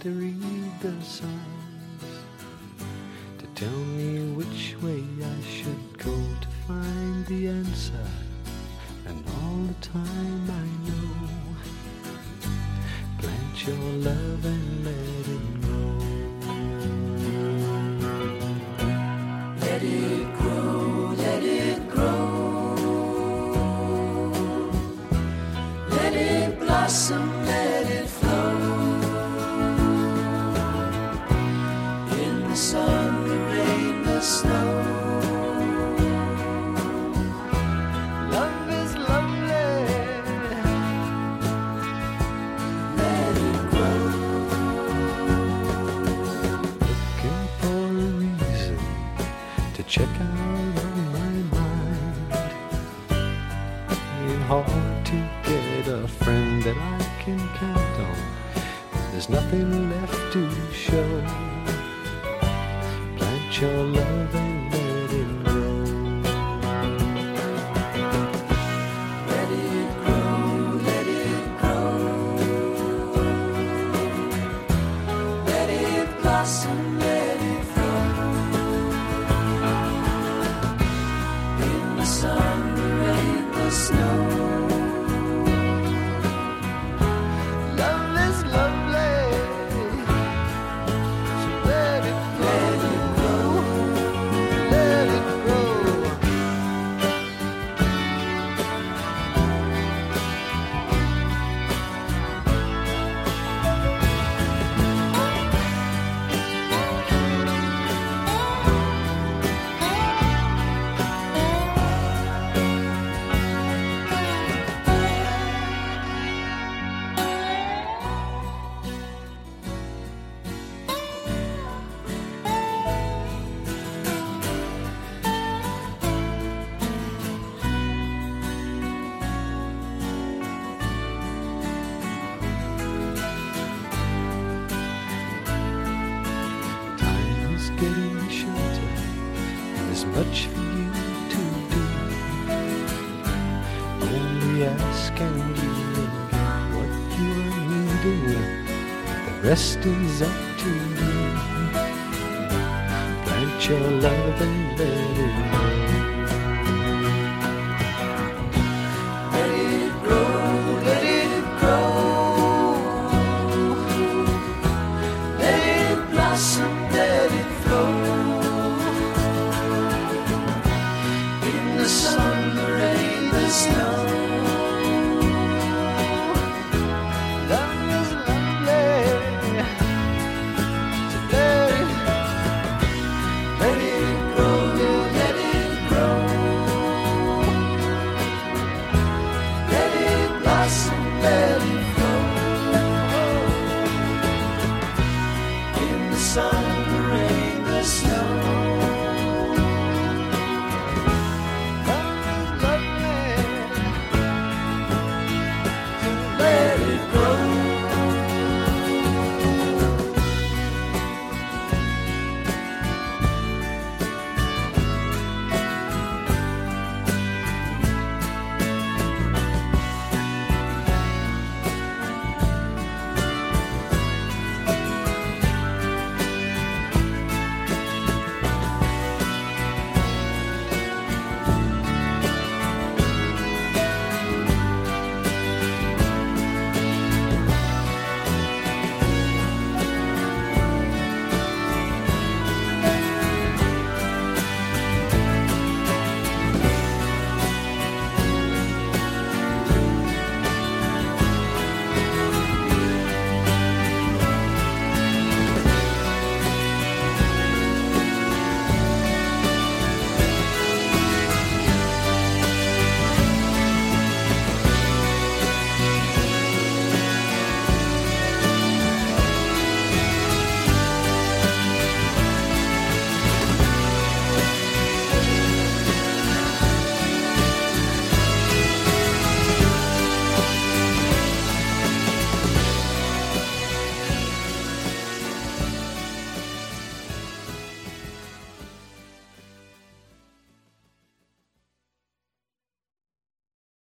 to read the signs, to tell me which way I should go to find the answer. And all the time I know, plant your love and let it grow. Let it grow, let it grow. Let it blossom, let it flow. In the sun, the rain, the snow. Check out on my mind. Ain't hard to get a friend that I can count on. There's nothing left to show. Plant your love and let it grow. Let it grow, let it grow. Let it blossom, let it flow. The sun, the rain, the snow. Love is lovely, so let it grow, let it grow. Getting shorter, there's much for you to do. Only ask and you will get what you are needing. The rest is up to you. Plant your love and let it grow. Let it grow, let it grow. Let it blossom, let it flow. In the sun, the rain, the snow. Love is lovely, so let it grow, let it grow. Let it blossom, let it